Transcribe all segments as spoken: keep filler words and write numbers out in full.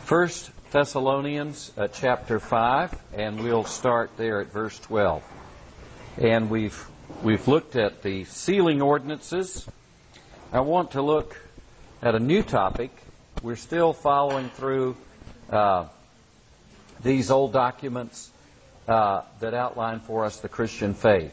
First Thessalonians uh, chapter five, and we'll start there at verse twelve. And we've we've looked at the sealing ordinances. I want to look at a new topic. We're still following through uh, these old documents uh, that outline for us the Christian faith.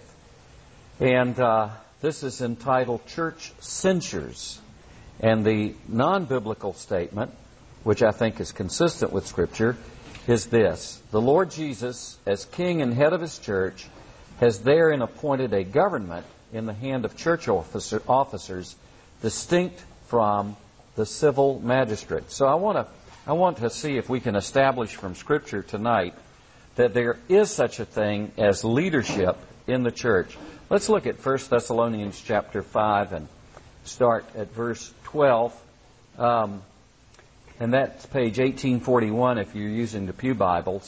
And uh, this is entitled Church Censures. And the non-biblical statement, which I think is consistent with Scripture, is this: the Lord Jesus, as King and head of His church, has therein appointed a government in the hand of church officer, officers distinct from the civil magistrate. So I want to I want to see if we can establish from Scripture tonight that there is such a thing as leadership in the church. Let's look at First Thessalonians chapter five and start at verse twelve. Um, And that's page eighteen forty-one if you're using the Pew Bibles.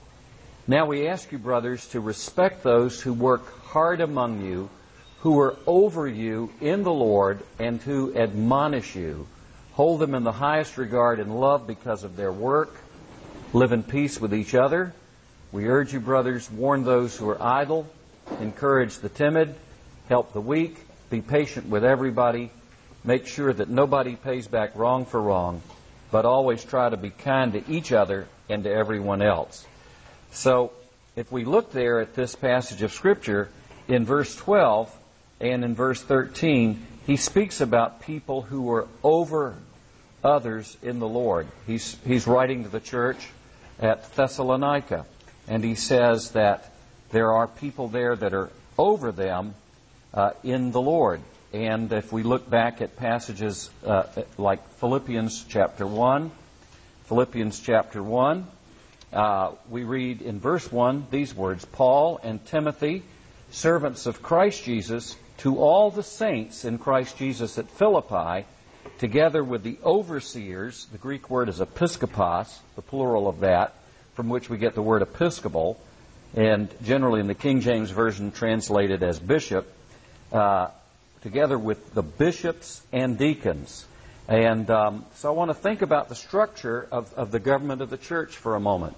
Now we ask you, brothers, to respect those who work hard among you, who are over you in the Lord, and who admonish you. Hold them in the highest regard and love because of their work. Live in peace with each other. We urge you, brothers, warn those who are idle, encourage the timid, help the weak, be patient with everybody, make sure that nobody pays back wrong for wrong, but always try to be kind to each other and to everyone else. So, if we look there at this passage of Scripture, in verse twelve and in verse thirteen, he speaks about people who are over others in the Lord. He's, he's writing to the church at Thessalonica, and he says that there are people there that are over them uh, in the Lord. And if we look back at passages uh, like Philippians chapter one, Philippians chapter one, uh, we read in verse one these words: Paul and Timothy, servants of Christ Jesus, to all the saints in Christ Jesus at Philippi, together with the overseers. The Greek word is episkopos, the plural of that, from which we get the word episcopal, and generally in the King James Version translated as bishop, uh, together with the bishops and deacons. And um, so I want to think about the structure of, of the government of the church for a moment.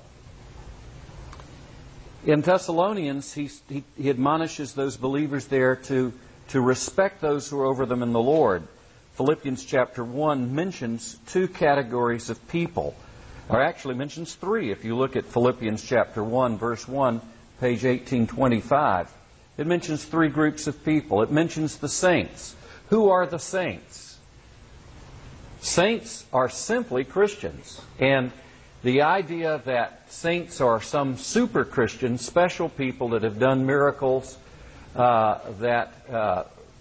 In Thessalonians, he, he, he admonishes those believers there to, to respect those who are over them in the Lord. Philippians chapter one mentions two categories of people, or actually mentions three. If you look at Philippians chapter one, verse one, page eighteen twenty-five, it mentions three groups of people. It mentions the saints. Who are the saints? Saints are simply Christians. And the idea that saints are some super Christians, special people that have done miracles, uh, that uh,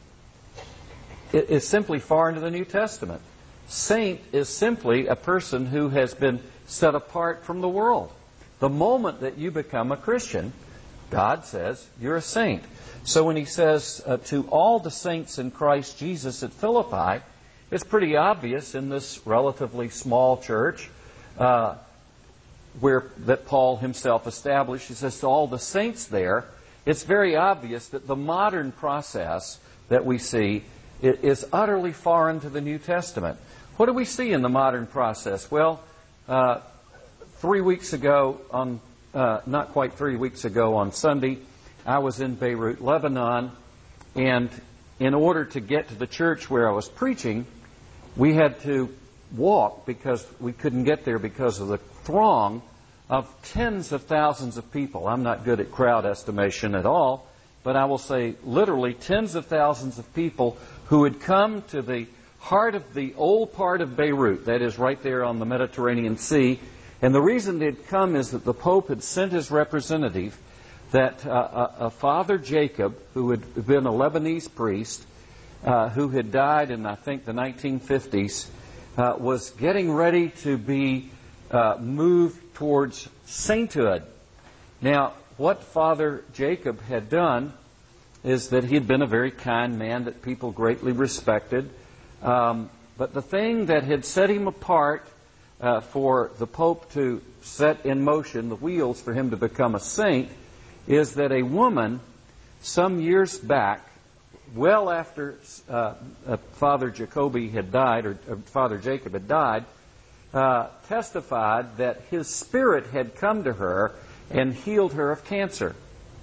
is simply foreign to the New Testament. Saint is simply a person who has been set apart from the world. The moment that you become a Christian, God says you're a saint. So when he says uh, to all the saints in Christ Jesus at Philippi, it's pretty obvious in this relatively small church uh, where that Paul himself established. He says to all the saints there, it's very obvious that the modern process that we see is utterly foreign to the New Testament. What do we see in the modern process? Well, uh, three weeks ago on Uh, not quite three weeks ago on Sunday, I was in Beirut, Lebanon, and in order to get to the church where I was preaching, we had to walk because we couldn't get there because of the throng of tens of thousands of people. I'm not good at crowd estimation at all, but I will say literally tens of thousands of people who had come to the heart of the old part of Beirut, that is right there on the Mediterranean Sea. And the reason they'd come is that the Pope had sent his representative, that uh, a, a Father Jacob, who had been a Lebanese priest, uh, who had died in, I think, the nineteen fifties, uh, was getting ready to be uh, moved towards sainthood. Now, what Father Jacob had done is that he had been a very kind man that people greatly respected. Um, but the thing that had set him apart Uh, for the Pope to set in motion the wheels for him to become a saint is that a woman, some years back, well after uh, uh, Father Jacobi had died, or uh, Father Jacob had died, uh, testified that his Spirit had come to her and healed her of cancer.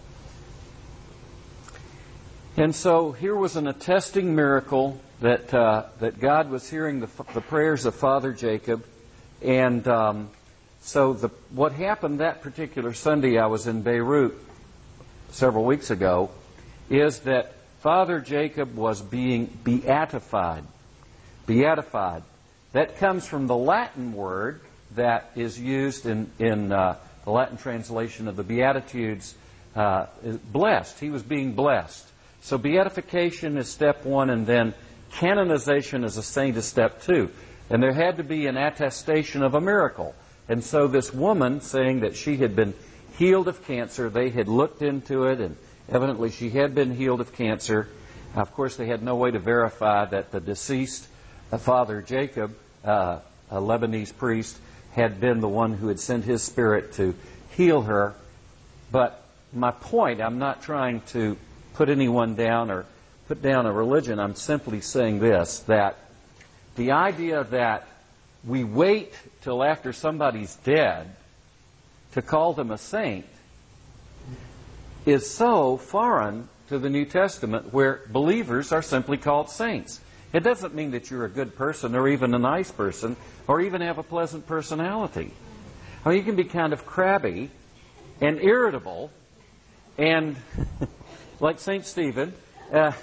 And so here was an attesting miracle that uh, that God was hearing the, the prayers of Father Jacob. And um, so the, what happened that particular Sunday, I was in Beirut several weeks ago, is that Father Jacob was being beatified. Beatified. That comes from the Latin word that is used in, in uh, the Latin translation of the Beatitudes, uh, blessed. He was being blessed. So beatification is step one, and then canonization as a saint is step two. And there had to be an attestation of a miracle. And so this woman, saying that she had been healed of cancer, they had looked into it, and evidently she had been healed of cancer. Of course, they had no way to verify that the deceased uh, Father Jacob, uh, a Lebanese priest, had been the one who had sent his Spirit to heal her. But my point, I'm not trying to put anyone down or put down a religion. I'm simply saying this, that the idea that we wait till after somebody's dead to call them a saint is so foreign to the New Testament, where believers are simply called saints. It doesn't mean that you're a good person or even a nice person or even have a pleasant personality. I mean, you can be kind of crabby and irritable and like Saint Stephen. Uh,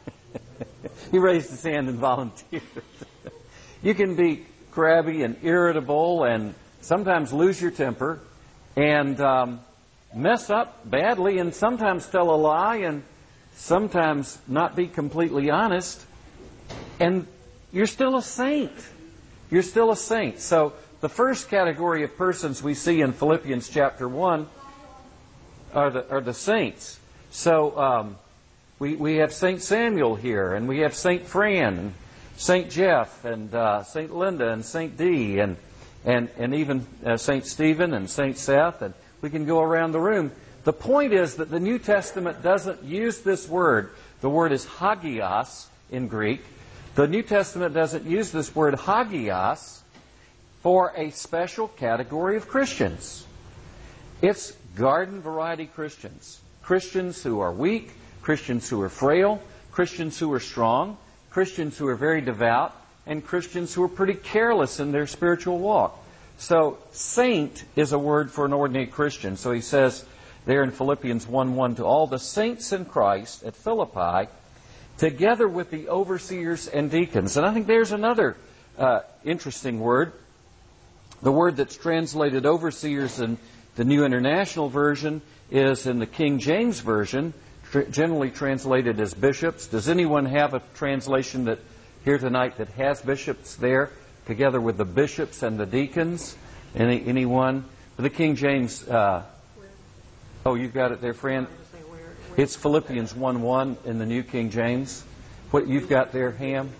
he raised his hand and volunteered. You can be crabby and irritable and sometimes lose your temper and um, mess up badly and sometimes tell a lie and sometimes not be completely honest. And you're still a saint. You're still a saint. So the first category of persons we see in Philippians chapter one are the, are the saints. So um, we, we have Saint Samuel here, and we have Saint Fran, and Saint Jeff, and uh, Saint Linda, and Saint Dee, and and and even uh, Saint Stephen and Saint Seth, and we can go around the room. The point is that the New Testament doesn't use this word. The word is hagios in Greek. The New Testament doesn't use this word hagios for a special category of Christians. It's garden variety Christians. Christians who are weak, Christians who are frail, Christians who are strong, Christians who are very devout, and Christians who are pretty careless in their spiritual walk. So, saint is a word for an ordinary Christian. So he says there in Philippians one one, to all the saints in Christ at Philippi, together with the overseers and deacons. And I think there's another uh, interesting word. The word that's translated overseers in the New International Version is in the King James Version, tr- generally translated as bishops. Does anyone have a translation that here tonight that has bishops there, together with the bishops and the deacons? Any anyone? The King James. Uh, oh, you've got it there, Fran. It's Philippians one one in the New King James. What you've got there, Ham?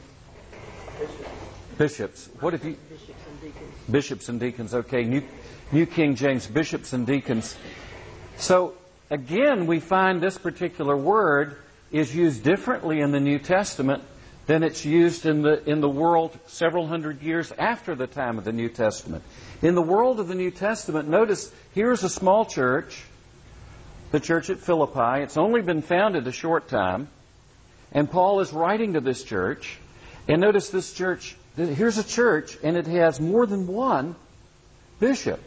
Bishops. What have you? Bishops and deacons. Bishops and deacons. Okay, New New King James, bishops and deacons. So, again, we find this particular word is used differently in the New Testament than it's used in the in the world several hundred years after the time of the New Testament. In the world of the New Testament, notice here's a small church, the church at Philippi. It's only been founded a short time, and Paul is writing to this church. And notice this church, here's a church, and it has more than one bishop.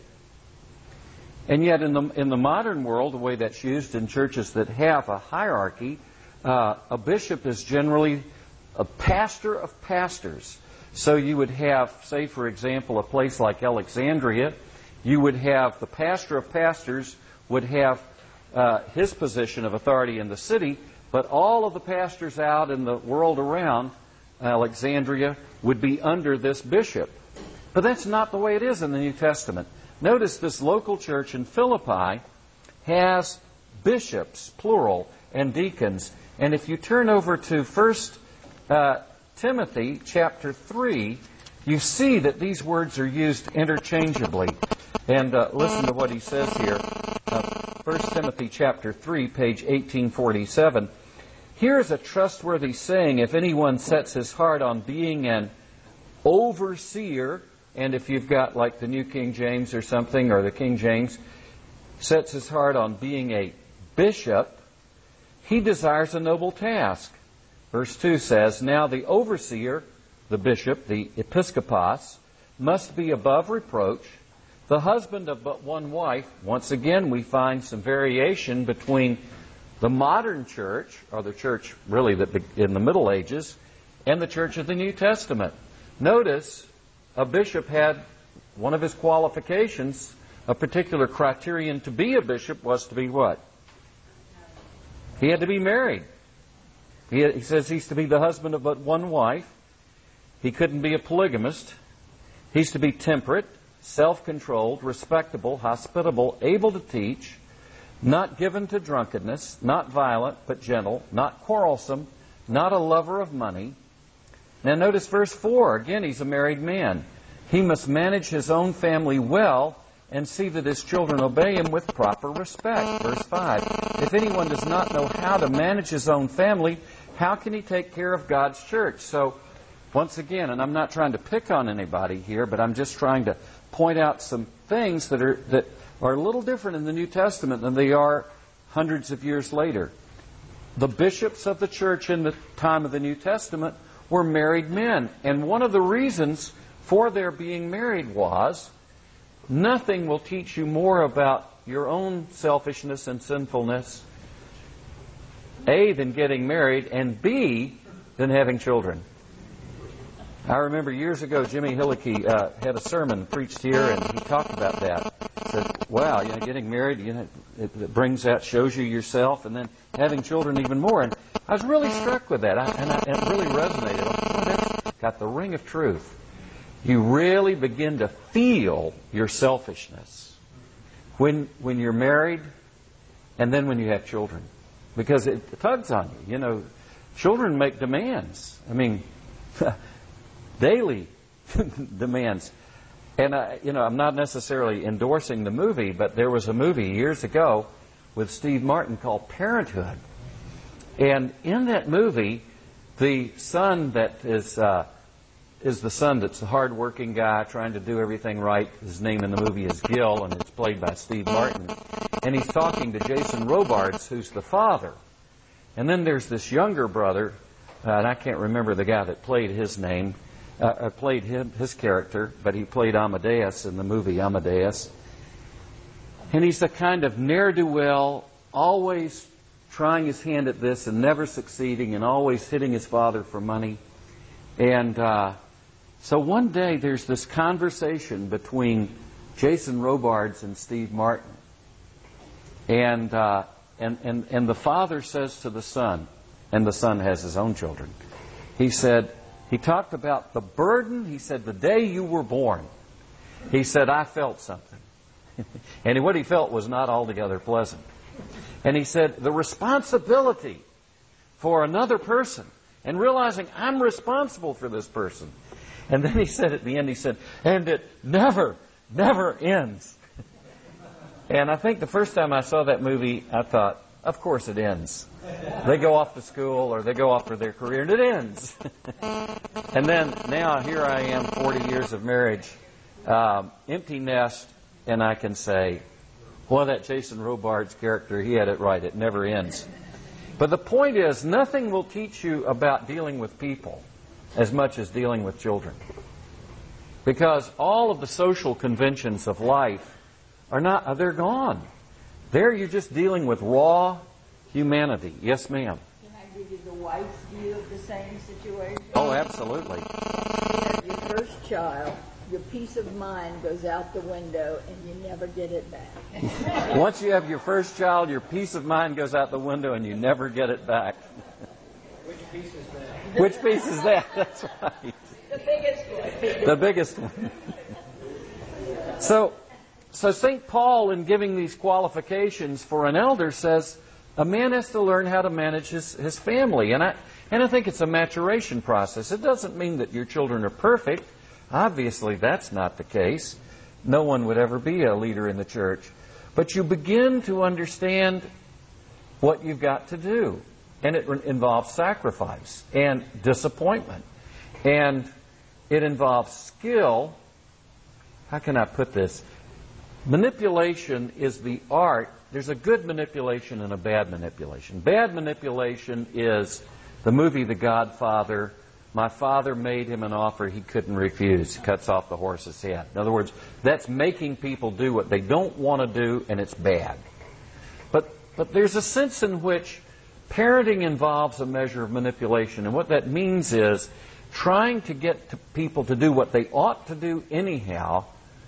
And yet in the in the modern world, the way that's used in churches that have a hierarchy, uh, a bishop is generally a pastor of pastors. So you would have, say, for example, a place like Alexandria, you would have the pastor of pastors would have uh, his position of authority in the city, but all of the pastors out in the world around Alexandria would be under this bishop. But that's not the way it is in the New Testament. Notice this local church in Philippi has bishops, plural, and deacons. And if you turn over to First uh, Timothy chapter three, you see that these words are used interchangeably. And uh, listen to what he says here. Uh, First Timothy chapter three, page eighteen forty-seven. Here is a trustworthy saying, if anyone sets his heart on being an overseer and if you've got like the New King James or something, or the King James, sets his heart on being a bishop, he desires a noble task. Verse two says, "Now the overseer," the bishop, the episkopos, "must be above reproach, the husband of but one wife." Once again, we find some variation between the modern church, or the church really that in the Middle Ages, and the church of the New Testament. Notice, a bishop had one of his qualifications, a particular criterion to be a bishop was to be what? He had to be married. He, had, he says he's to be the husband of but one wife. He couldn't be a polygamist. He's to be temperate, self-controlled, respectable, hospitable, able to teach, not given to drunkenness, not violent, but gentle, not quarrelsome, not a lover of money. Now notice verse four. Again, he's a married man. He must manage his own family well and see that his children obey him with proper respect. Verse five. If anyone does not know how to manage his own family, how can he take care of God's church? So, once again, and I'm not trying to pick on anybody here, but I'm just trying to point out some things that are that are a little different in the New Testament than they are hundreds of years later. The bishops of the church in the time of the New Testament were married men. And one of the reasons for their being married was nothing will teach you more about your own selfishness and sinfulness, A, than getting married, and B, than having children. I remember years ago, Jimmy Hillicky uh, had a sermon preached here, and he talked about that. He said, wow, you know, getting married, you know, it, it brings out, shows you yourself, and then having children even more. And I was really struck with that, I, and, I, and it really resonated. I thought, oh, that's got the ring of truth. You really begin to feel your selfishness when when you're married, and then when you have children, because it tugs on you. You know, children make demands. I mean, daily demands. And I, you know, I'm not necessarily endorsing the movie, but there was a movie years ago with Steve Martin called Parenthood, and in that movie, the son that is uh, is the son that's the hard-working guy trying to do everything right. His name in the movie is Gil, and it's played by Steve Martin. And he's talking to Jason Robards, who's the father. And then there's this younger brother, uh, and I can't remember the guy that played his name, uh, played him, his character, but he played Amadeus in the movie Amadeus. And he's a kind of ne'er-do-well, always trying his hand at this and never succeeding, and always hitting his father for money. And uh, so one day there's this conversation between Jason Robards and Steve Martin. And, uh, and, and, and the father says to the son, and the son has his own children, he said, he talked about the burden, he said, the day you were born, he said, I felt something. And what he felt was not altogether pleasant. And he said, the responsibility for another person, and realizing I'm responsible for this person. And then he said at the end, he said, and it never, never ends. And I think the first time I saw that movie, I thought, of course it ends. They go off to school or they go off for their career, and it ends. And then now here I am, forty years of marriage, um, empty nest, and I can say, well, that Jason Robards character, he had it right. It never ends. But the point is, nothing will teach you about dealing with people as much as dealing with children. Because all of the social conventions of life are not, they're gone. There you're just dealing with raw humanity. Yes, ma'am. Can I give you the wife's view of the same situation? Oh, absolutely. You have your first child, your peace of mind goes out the window, and you never get it back. Once you have your first child, your peace of mind goes out the window, and you never get it back. Which piece is that? Which piece is that? That's right. The biggest one. The biggest one. So, so Saint Paul, in giving these qualifications for an elder, says a man has to learn how to manage his, his family. And I, and I think it's a maturation process. It doesn't mean that your children are perfect. Obviously, that's not the case. No one would ever be a leader in the church. But you begin to understand what you've got to do. And it re- involves sacrifice and disappointment. And it involves skill how can I put this? Manipulation is the art. There's a good manipulation and a bad manipulation. Bad manipulation is the movie The Godfather. My father made him an offer he couldn't refuse. He cuts off the horse's head. In other words, that's making people do what they don't want to do, and it's bad. But but there's a sense in which parenting involves a measure of manipulation. And what that means is trying to get to people to do what they ought to do anyhow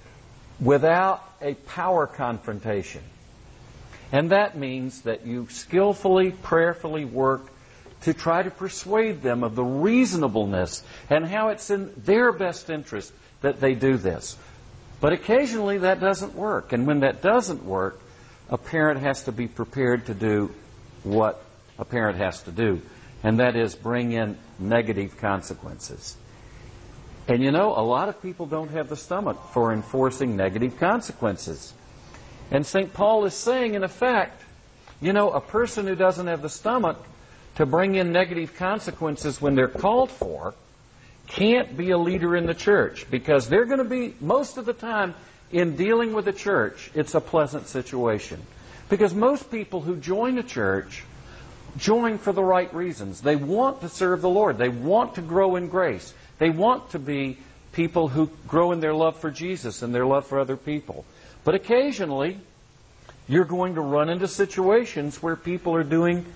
without a power confrontation. And that means that you skillfully, prayerfully work to try to persuade them of the reasonableness and how it's in their best interest that they do this. But occasionally that doesn't work. And when that doesn't work, a parent has to be prepared to do what a parent has to do. And that is bring in negative consequences. And you know, a lot of people don't have the stomach for enforcing negative consequences. And Saint Paul is saying, in effect, you know, a person who doesn't have the stomach to bring in negative consequences when they're called for can't be a leader in the church, because they're going to be, most of the time, in dealing with the church, it's a pleasant situation. Because most people who join a church join for the right reasons. They want to serve the Lord. They want to grow in grace. They want to be people who grow in their love for Jesus and their love for other people. But occasionally, you're going to run into situations where people are doing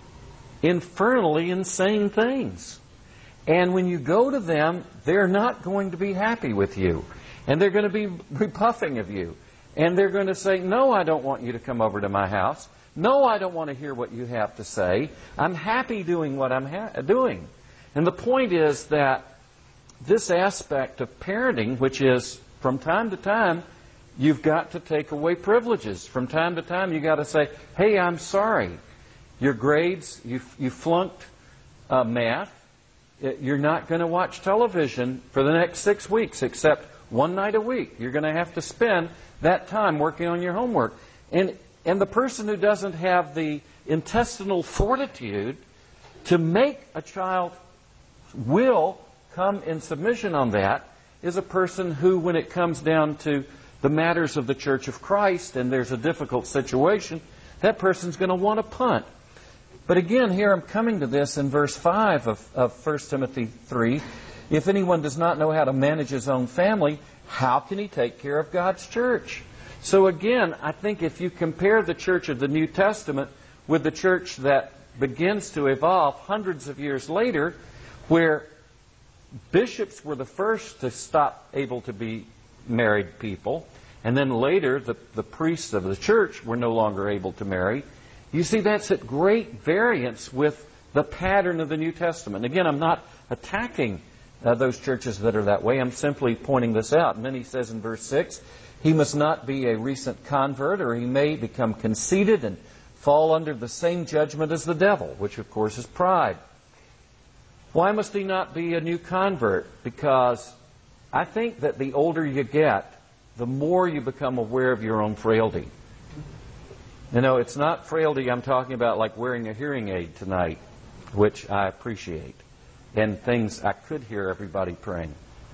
infernally insane things. And when you go to them, they're not going to be happy with you. And they're going to be repuffing of you. And they're going to say, no, I don't want you to come over to my house. No, I don't want to hear what you have to say. I'm happy doing what I'm ha- doing. And the point is that this aspect of parenting, which is from time to time, you've got to take away privileges. From time to time, you've got to say, hey, I'm sorry. Your grades, you, you flunked uh, math. You're not going to watch television for the next six weeks except one night a week. You're going to have to spend that time working on your homework. And, and the person who doesn't have the intestinal fortitude to make a child will come in submission on that is a person who, when it comes down to the matters of the Church of Christ and there's a difficult situation, that person's going to want to punt. But again, here I'm coming to this in verse five of, of First Timothy three. If anyone does not know how to manage his own family, how can he take care of God's church? So again, I think if you compare the church of the New Testament with the church that begins to evolve hundreds of years later, where bishops were the first to stop able to be married people, and then later the, the priests of the church were no longer able to marry, you see that's at great variance with the pattern of the New Testament. Again, I'm not attacking uh, those churches that are that way. I'm simply pointing this out. And then he says in verse six, he must not be a recent convert, or he may become conceited and fall under the same judgment as the devil, which of course is pride. Why must he not be a new convert? Because I think that the older you get, the more you become aware of your own frailty. You know, it's not frailty I'm talking about like wearing a hearing aid tonight, which I appreciate, and things I could hear everybody praying.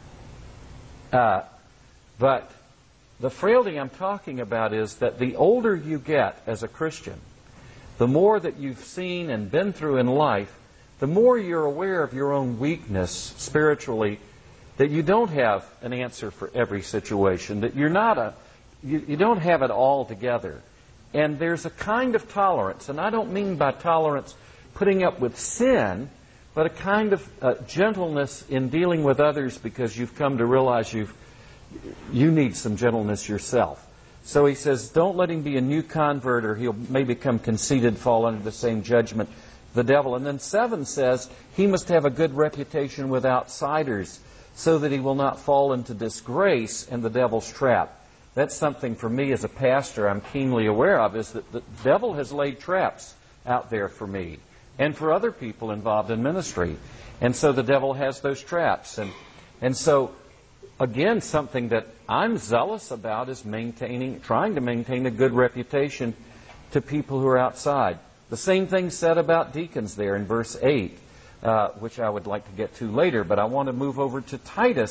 Uh, but the frailty I'm talking about is that the older you get as a Christian, the more that you've seen and been through in life, the more you're aware of your own weakness spiritually, that you don't have an answer for every situation, that you're not a, you, you don't have it all together. And there's a kind of tolerance, and I don't mean by tolerance putting up with sin, but a kind of uh, gentleness in dealing with others because you've come to realize you've, you need some gentleness yourself. So he says, don't let him be a new convert, or he'll may become conceited, fall under the same judgment, the devil. And then seven says, he must have a good reputation with outsiders, so that he will not fall into disgrace and the devil's trap. That's something for me as a pastor I'm keenly aware of, is that the devil has laid traps out there for me and for other people involved in ministry. And so the devil has those traps. And and so, again, something that I'm zealous about is maintaining, trying to maintain a good reputation to people who are outside. The same thing said about deacons there in verse eight, uh, which I would like to get to later, but I want to move over to Titus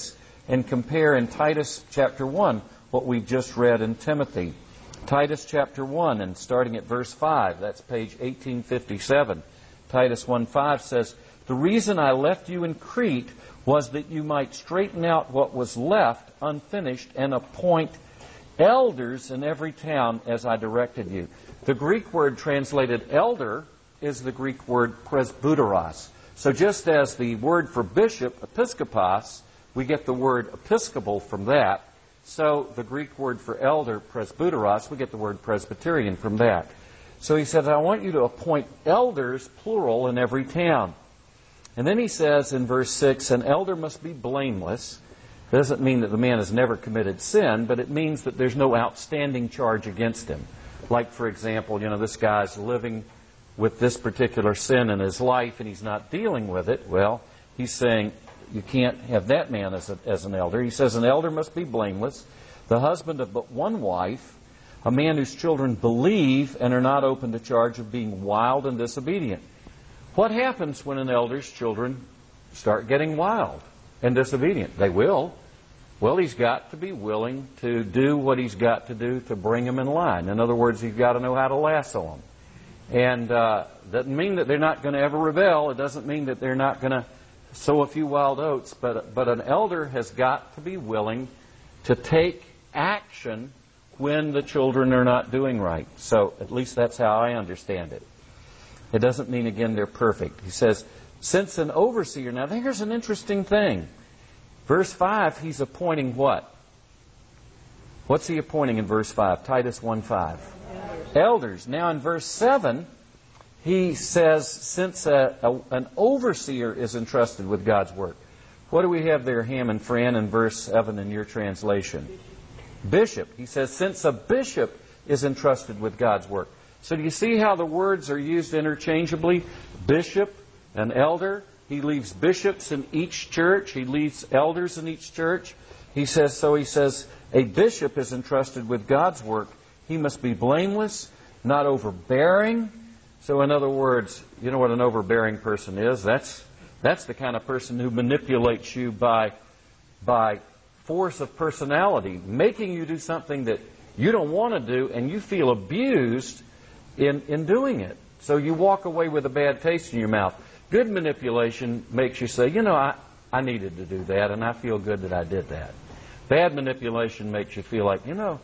and compare in Titus chapter one what we've just read in Timothy. Titus chapter one, and starting at verse five, that's page eighteen fifty-seven. Titus one five says, "The reason I left you in Crete was that you might straighten out what was left unfinished and appoint elders in every town as I directed you." The Greek word translated elder is the Greek word presbyteros. So just as the word for bishop, episkopos, we get the word episcopal from that. So the Greek word for elder, presbyteros, we get the word Presbyterian from that. So he says, I want you to appoint elders, plural, in every town. And then he says in verse six, an elder must be blameless. It doesn't mean that the man has never committed sin, but it means that there's no outstanding charge against him. Like, for example, you know, this guy's living with this particular sin in his life and he's not dealing with it. Well, he's saying you can't have that man as, a, as an elder. He says an elder must be blameless, the husband of but one wife, a man whose children believe and are not open to charge of being wild and disobedient. What happens when an elder's children start getting wild and disobedient? They will. Well, he's got to be willing to do what he's got to do to bring them in line. In other words, he's got to know how to lasso them. And uh, that doesn't mean that they're not going to ever rebel. It doesn't mean that they're not going to sow a few wild oats. But, but an elder has got to be willing to take action when the children are not doing right. So at least that's how I understand it. It doesn't mean, again, they're perfect. He says, since an overseer... Now, here's an interesting thing. Verse five, he's appointing what? What's he appointing in verse five? Titus one five. Elders. Elders. Now, in verse seven, he says, since a, a, an overseer is entrusted with God's work. What do we have there, Ham and Fran, in verse seven in your translation? Bishop. He says, since a bishop is entrusted with God's work. So do you see how the words are used interchangeably? Bishop, an elder. He leaves bishops in each church. He leaves elders in each church. He says, so he says, a bishop is entrusted with God's work. He must be blameless, not overbearing. So in other words, you know what an overbearing person is? That's that's the kind of person who manipulates you by by force of personality, making you do something that you don't want to do and you feel abused in, in doing it. So you walk away with a bad taste in your mouth. Good manipulation makes you say, you know, I, I needed to do that and I feel good that I did that. Bad manipulation makes you feel like, you know,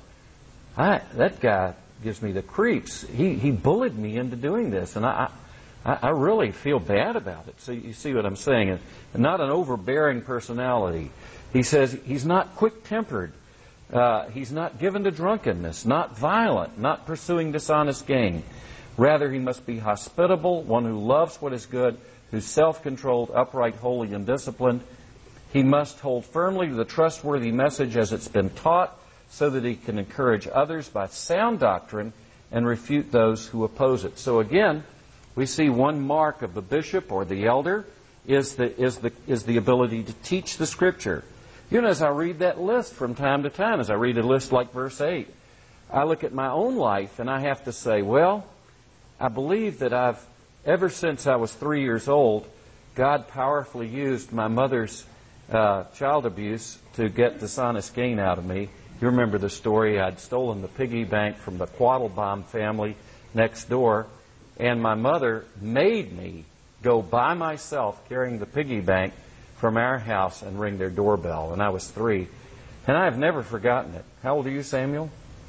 I, that guy gives me the creeps. He he bullied me into doing this, and I, I I really feel bad about it. So you see what I'm saying? And not an overbearing personality. He says he's not quick-tempered. Uh, he's not given to drunkenness, not violent, not pursuing dishonest gain. Rather, he must be hospitable, one who loves what is good, who's self-controlled, upright, holy, and disciplined. He must hold firmly to the trustworthy message as it's been taught, so that he can encourage others by sound doctrine and refute those who oppose it. So again, we see one mark of the bishop or the elder is the is the is the ability to teach the Scripture. You know, as I read that list from time to time, as I read a list like verse eight, I look at my own life and I have to say, well, I believe that I've, ever since I was three years old, God powerfully used my mother's uh, child abuse to get dishonest gain out of me. You remember the story. I'd stolen the piggy bank from the Quattlebaum family next door, and my mother made me go by myself carrying the piggy bank from our house and ring their doorbell, and I was three. And I have never forgotten it. How old are you, Samuel?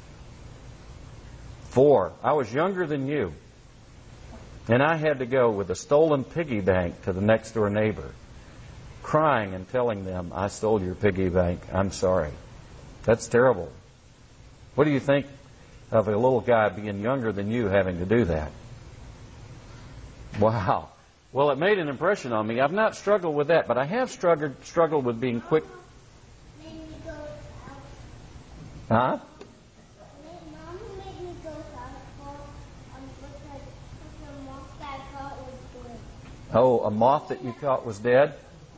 Four. I was younger than you. And I had to go with a stolen piggy bank to the next door neighbor, crying and telling them, I stole your piggy bank. I'm sorry. That's terrible. What do you think of a little guy being younger than you having to do that? Wow. Well, it made an impression on me. I've not struggled with that, but I have struggled struggled with being quick. Huh? Oh, a moth that you caught was dead?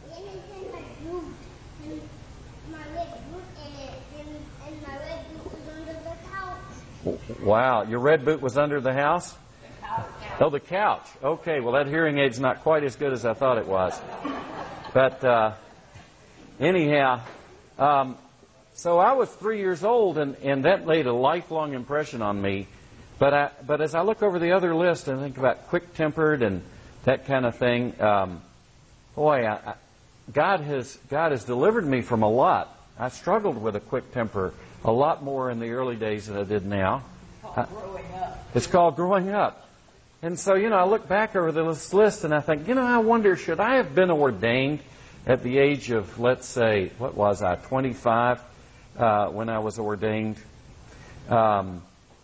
Wow, your red boot was under the house? Oh, the couch. Okay, well, that hearing aid's not quite as good as I thought it was. But uh, anyhow, Um, so I was three years old, and, and that made a lifelong impression on me. But I, but as I look over the other list and think about quick-tempered and that kind of thing, um, boy, I, I, God has God has delivered me from a lot. I struggled with a quick temper a lot more in the early days than I did now. It's called growing up. It's called growing up. And so, you know, I look back over this list and I think, you know, I wonder, should I have been ordained at the age of, let's say, what was I, twenty-five, uh, when I was ordained? Um,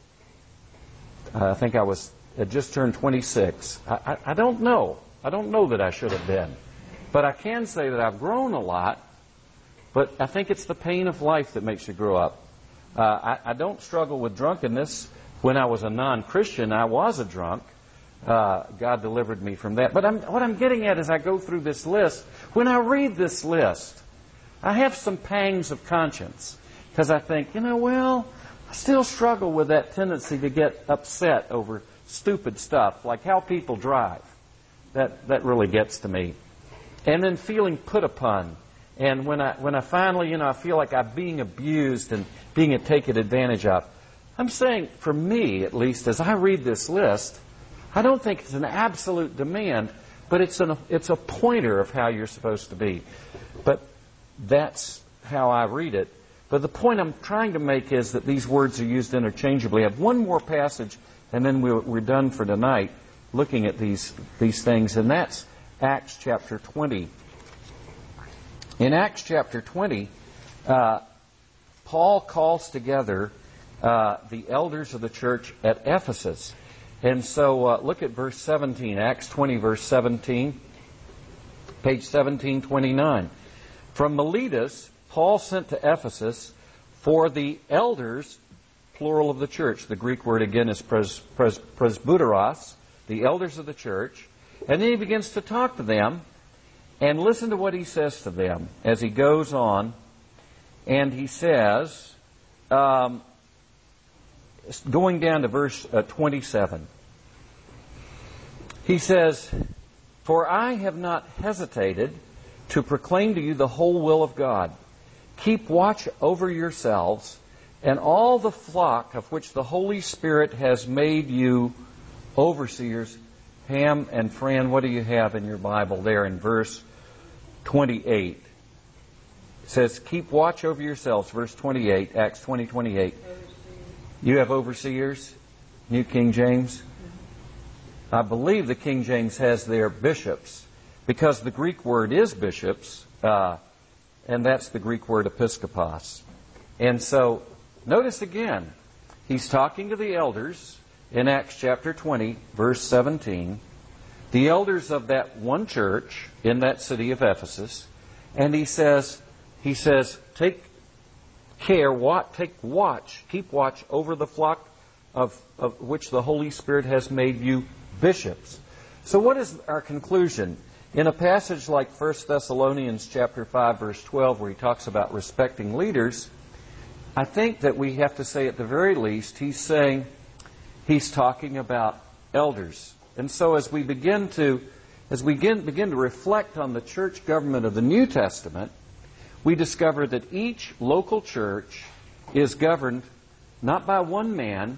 I think I was had just turned twenty-six. I, I, I don't know. I don't know that I should have been. But I can say that I've grown a lot. But I think it's the pain of life that makes you grow up. Uh, I, I don't struggle with drunkenness. When I was a non-Christian, I was a drunk. Uh, God delivered me from that. But I'm, what I'm getting at as I go through this list, when I read this list, I have some pangs of conscience. Because I think, you know, well, I still struggle with that tendency to get upset over stupid stuff, like how people drive. That, that really gets to me. And then feeling put upon. And when I when I finally, you know, I feel like I'm being abused and being taken advantage of. I'm saying, for me at least, as I read this list, I don't think it's an absolute demand, but it's an it's a pointer of how you're supposed to be. But that's how I read it. But the point I'm trying to make is that these words are used interchangeably. I have one more passage, and then we're, we're done for tonight, looking at these these things, and that's Acts chapter twenty. In Acts chapter twenty, uh, Paul calls together uh, the elders of the church at Ephesus. And so uh, look at verse seventeen, Acts twenty, verse seventeen, page seventeen twenty-nine. From Miletus, Paul sent to Ephesus for the elders, plural of the church. The Greek word again is pres, pres, presbyteros, the elders of the church. And then he begins to talk to them. And listen to what he says to them as he goes on. And he says, um, going down to verse uh, twenty-seven, he says, "For I have not hesitated to proclaim to you the whole will of God. Keep watch over yourselves and all the flock of which the Holy Spirit has made you overseers." Ham and Fran, what do you have in your Bible there in verse twenty-eight? It says, keep watch over yourselves, verse twenty-eight, Acts twenty, twenty-eight. You have overseers? New King James? I believe the King James has there bishops, because the Greek word is bishops, uh, and that's the Greek word episkopos. And so, notice again, he's talking to the elders in Acts chapter twenty, verse seventeen, the elders of that one church in that city of Ephesus, and he says, he says, take care, what, take watch, keep watch over the flock of, of which the Holy Spirit has made you bishops. So what is our conclusion? In a passage like First Thessalonians chapter five, verse twelve, where he talks about respecting leaders, I think that we have to say at the very least, he's saying, he's talking about elders. And so as we begin to as we begin, begin to reflect on the church government of the New Testament, we discover that each local church is governed not by one man,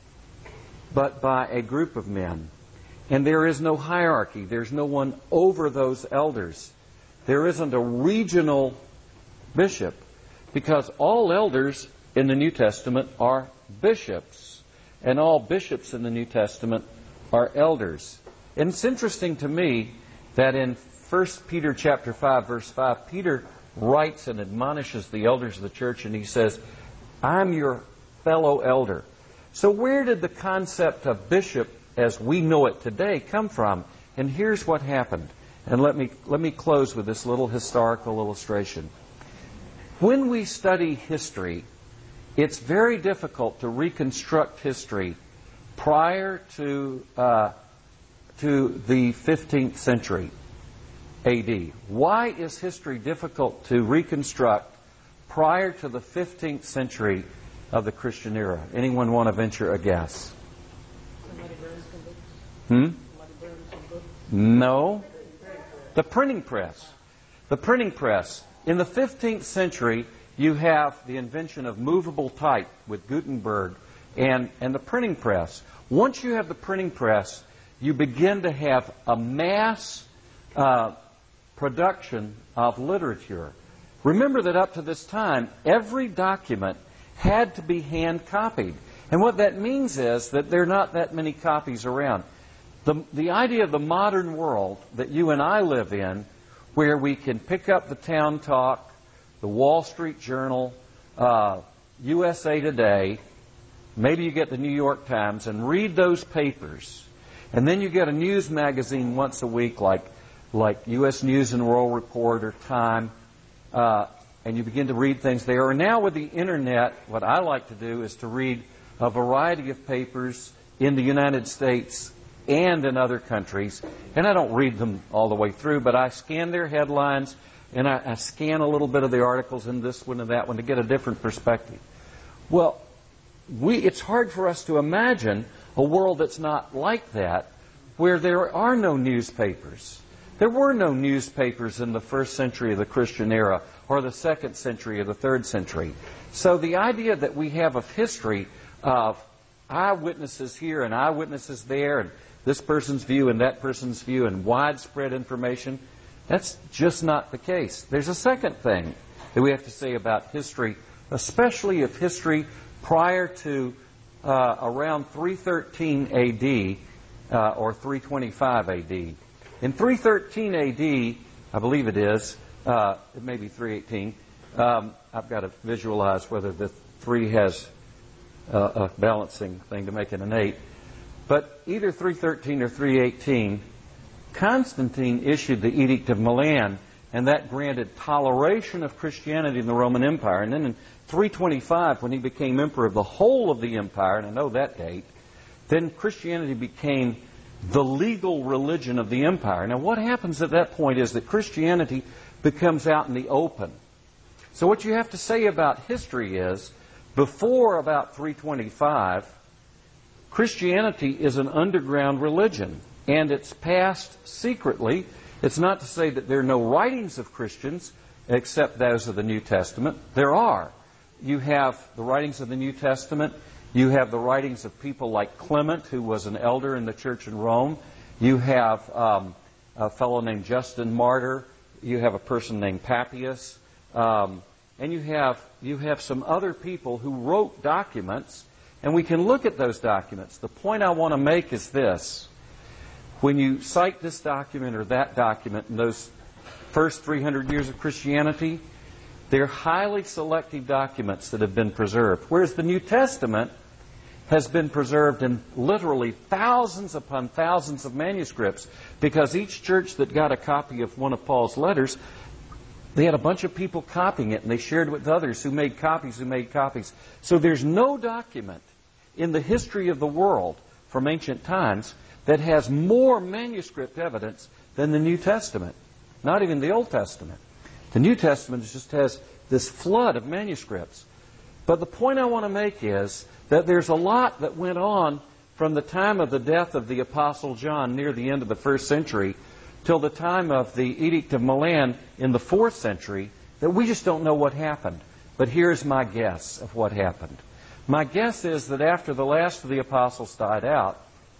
but by a group of men. And there is no hierarchy. There's no one over those elders. There isn't a regional bishop, because all elders in the New Testament are bishops. And all bishops in the New Testament are elders. And it's interesting to me that in First Peter chapter five, verse five, Peter writes and admonishes the elders of the church, and he says, I'm your fellow elder. So where did the concept of bishop as we know it today come from? And here's what happened. And let me let me close with this little historical illustration. When we study history, it's very difficult to reconstruct history prior to uh, to the fifteenth century A D. Why is history difficult to reconstruct prior to the fifteenth century of the Christian era? Anyone want to venture a guess? Hmm? No. The printing press. The printing press. In the fifteenth century, You have the invention of movable type with Gutenberg and, and the printing press. Once you have the printing press, you begin to have a mass uh, production of literature. Remember that up to this time, every document had to be hand copied. And what that means is that there are not that many copies around. The, the idea of the modern world that you and I live in, where we can pick up the Town Talk, the Wall Street Journal, uh, U S A Today, maybe you get the New York Times, and read those papers. And then you get a news magazine once a week like, like U S News and World Report or Time, uh, and you begin to read things there. Or now with the Internet, what I like to do is to read a variety of papers in the United States and in other countries. And I don't read them all the way through, but I scan their headlines, and I, I scan a little bit of the articles in this one and that one to get a different perspective. Well, we, it's hard for us to imagine a world that's not like that, where there are no newspapers. There were no newspapers in the first century of the Christian era or the second century or the third century. So the idea that we have of history of eyewitnesses here and eyewitnesses there and this person's view and that person's view and widespread information, that's just not the case. There's a second thing that we have to say about history, especially of history prior to uh, around three thirteen A D uh, or three twenty-five A D. In three thirteen A D, I believe it is, uh, it may be three eighteen, um, I've got to visualize whether the three has uh, a balancing thing to make it an eight. But either three thirteen or three eighteen, Constantine issued the Edict of Milan, and that granted toleration of Christianity in the Roman Empire. And then in three twenty-five, when he became emperor of the whole of the empire, and I know that date, then Christianity became the legal religion of the empire. Now, what happens at that point is that Christianity becomes out in the open. So what you have to say about history is, before about three twenty-five, Christianity is an underground religion, and it's passed secretly. It's not to say that there are no writings of Christians, except those of the New Testament. There are. You have the writings of the New Testament. You have the writings of people like Clement, who was an elder in the church in Rome. You have um, a fellow named Justin Martyr. You have a person named Papias. Um, and you have, you have some other people who wrote documents, and we can look at those documents. The point I want to make is this. When you cite this document or that document in those first three hundred years of Christianity, they're highly selective documents that have been preserved. Whereas the New Testament has been preserved in literally thousands upon thousands of manuscripts, because each church that got a copy of one of Paul's letters, they had a bunch of people copying it, and they shared it with others who made copies, who made copies. So there's no document in the history of the world from ancient times that has more manuscript evidence than the New Testament. Not even the Old Testament. The New Testament just has this flood of manuscripts. But the point I want to make is that there's a lot that went on from the time of the death of the Apostle John near the end of the first century till the time of the Edict of Milan in the fourth century that we just don't know what happened. But here's my guess of what happened. My guess is that after the last of the apostles died out,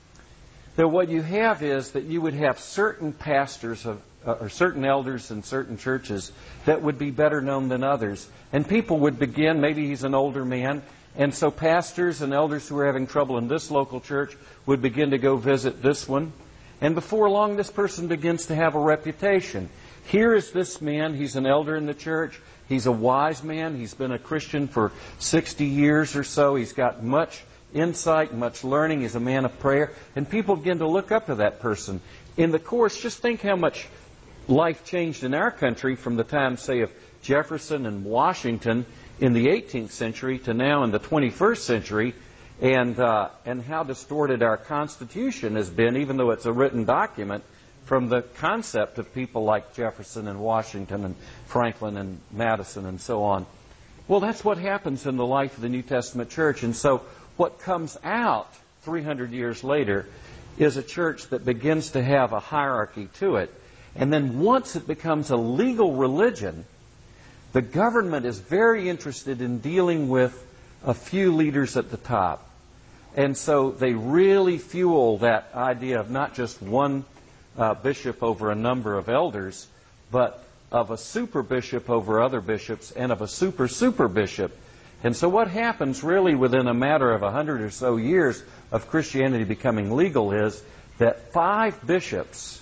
that what you have is that you would have certain pastors of, uh, or certain elders in certain churches that would be better known than others. And people would begin, maybe he's an older man, and so pastors and elders who are having trouble in this local church would begin to go visit this one. And before long, this person begins to have a reputation. Here is this man, he's an elder in the church. He's a wise man. He's been a Christian for sixty years or so. He's got much insight, much learning. He's a man of prayer. And people begin to look up to that person. In the course, just think how much life changed in our country from the time, say, of Jefferson and Washington in the eighteenth century to now in the twenty-first century, and uh, and how distorted our Constitution has been, even though it's a written document, from the concept of people like Jefferson and Washington and Franklin and Madison and so on. Well, that's what happens in the life of the New Testament church. And so what comes out three hundred years later is a church that begins to have a hierarchy to it. And then once it becomes a legal religion, the government is very interested in dealing with a few leaders at the top. And so they really fuel that idea of not just one uh, bishop over a number of elders, but of a super bishop over other bishops and of a super super bishop. And so what happens really within a matter of a hundred or so years of Christianity becoming legal is that five bishops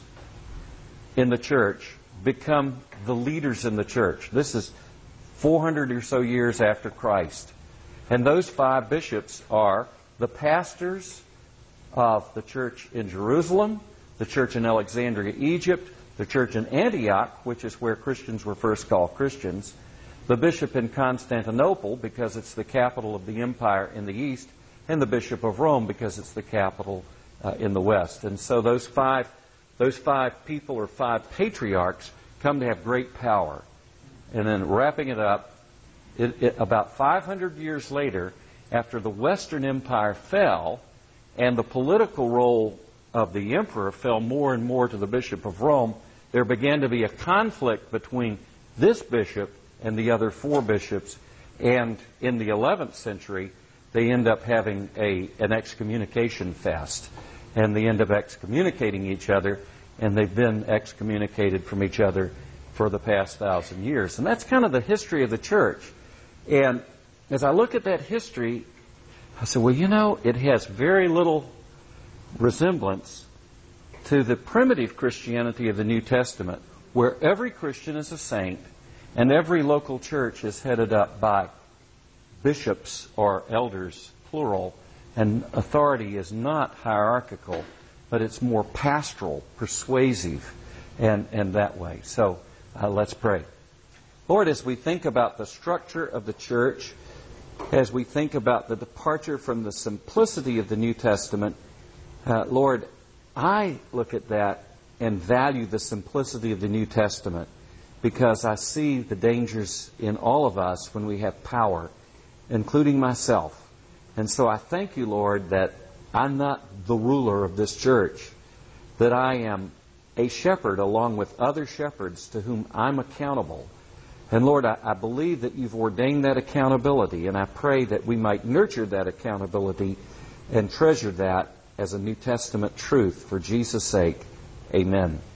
in the church become the leaders in the church. This is four hundred or so years after Christ. And those five bishops are the pastors of the church in Jerusalem, the church in Alexandria, Egypt, the church in Antioch, which is where Christians were first called Christians, the bishop in Constantinople, because it's the capital of the empire in the east, and the bishop of Rome, because it's the capital uh, in the west. And so those five, those five people, or five patriarchs, come to have great power. And then wrapping it up, it, it, about five hundred years later, after the Western Empire fell, and the political role of the emperor fell more and more to the Bishop of Rome, there began to be a conflict between this bishop and the other four bishops. And in the eleventh century, they end up having a, an excommunication fest. And they end up excommunicating each other, and they've been excommunicated from each other for the past thousand years. And that's kind of the history of the church. And as I look at that history, I said, well, you know, it has very little resemblance to the primitive Christianity of the New Testament, where every Christian is a saint and every local church is headed up by bishops or elders, plural, and authority is not hierarchical, but it's more pastoral, persuasive, and, and that way. So uh, let's pray. Lord, as we think about the structure of the church, as we think about the departure from the simplicity of the New Testament, uh, Lord, I look at that and value the simplicity of the New Testament because I see the dangers in all of us when we have power, including myself. And so I thank you, Lord, that I'm not the ruler of this church, that I am a shepherd along with other shepherds to whom I'm accountable. And Lord, I, I believe that you've ordained that accountability, and I pray that we might nurture that accountability and treasure that as a New Testament truth for Jesus' sake. Amen.